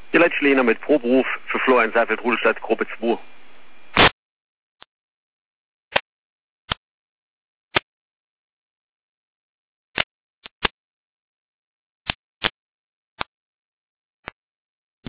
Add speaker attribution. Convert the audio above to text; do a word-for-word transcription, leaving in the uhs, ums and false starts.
Speaker 1: Die Leitschlehner mit Proberuf für Florian Seifeld, Rudelstadt, Gruppe zwei.